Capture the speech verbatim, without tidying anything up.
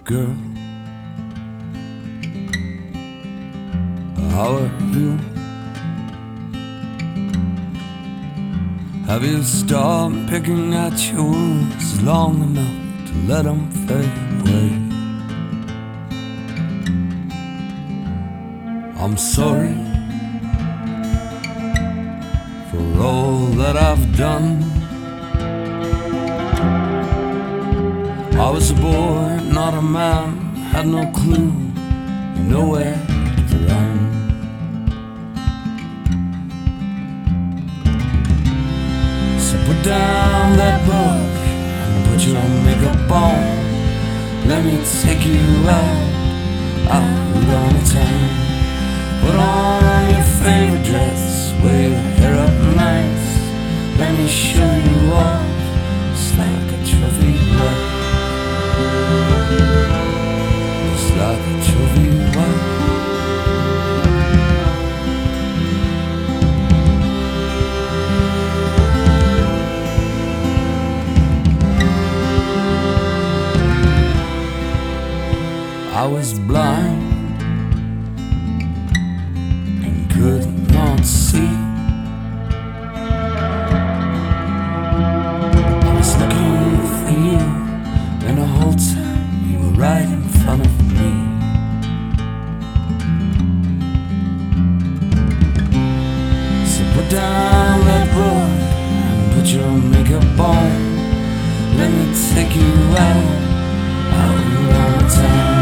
girl, how are you? Have you stopped picking at your wounds long enough to let them fade away? I'm sorry for all that I've done. I was a boy, not a man, had no clue, nowhere to run. So put down that book and put your makeup on. Let me take you out, out on the town. Put on your favorite dress, wear your hair up nice. Let me show you off, it's like a trophy wife. It's like a trophy wife. I was blind and could not see. I was looking for you, and the whole time you were right in front of me. So put down that book and put your makeup on. Let me take you out, out on the town.